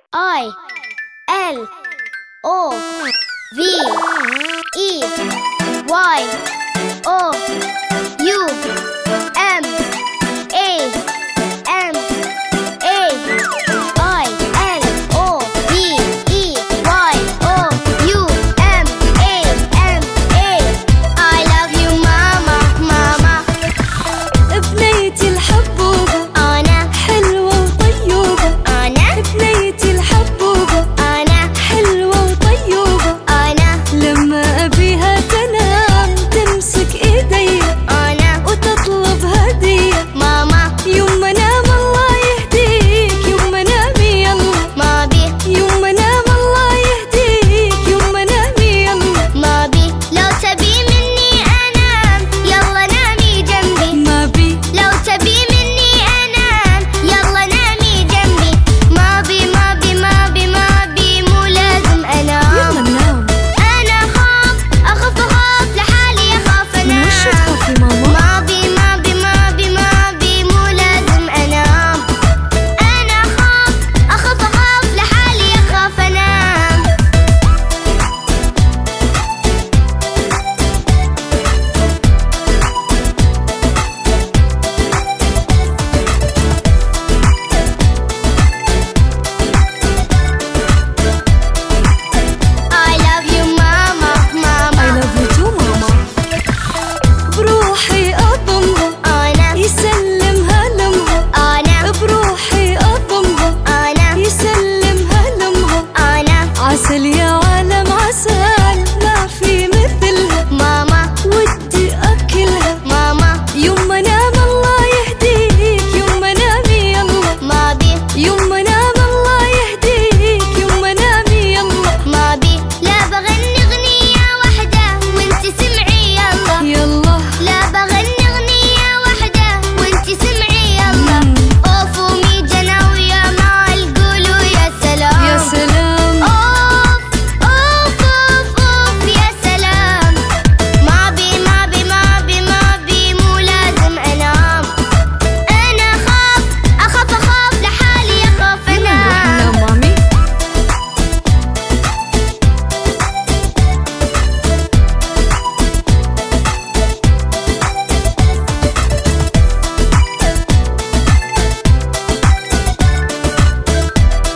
I L O V E Y O U M A M A I L O V E Y O U M A M A I love you mama mama. بنيتي الحبوبة أنا حلوة وطيوبة، أنا بنيتي الحبوبة أنا حلوة وطيوبة، أنا لما أبيها تنام تمسك إيدي أنا وتطلب هدية. ماما يوم ما نام الله يهديك، يوم ما نامي يلا، ما بي يوم ما نام الله يهديك، يوم ما نامي يلا، ما بي لو تبي مني أنام يلا نامي جنبي، ما بي لو تبي مني أنام يلا نامي جنبي، ما بي ما بي ما بي ما بي مو لازم يلا أنام. ننام. أنا أخاف لحالي أخاف من وش أنام. تخافي ماما؟ ما بي ما بي ما بي ما بي مو لازم أنام. أنا أخاف لحالي أخاف أنام. I love you mama I mama. love you too ماما. بروحي أضمها أنا يسلمها لمها، أنا بروحي أضمها أنا يسلمها لمها، أنا عسل يا عالم عسل ما في مثلها، ماما ودي أكلها. ماما يوم ما نام الله يهديك، يوم ما نامي يلا، ما بي يوم ما نام الله يهديك، يوم ما نامي يلا، ما بي لا بغني أغنية واحدة وانت سمعي يلا، يلا لا بغني أغنية واحدة وانت سمعي يلا. أوف ومي جناوية مع القولوا يا سلام يا سلام. أوف أوف أوف أوف يا سلام. ما بي ما بي ما بي ما بي مو لازم أنام. أنا أخاف لحالي أخاف يلا نروح أنام. ننام مامي.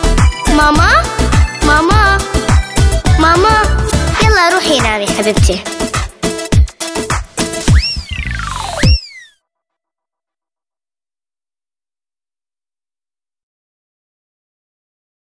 ماما ماما ماما يلا روحي نامي حبيبتي.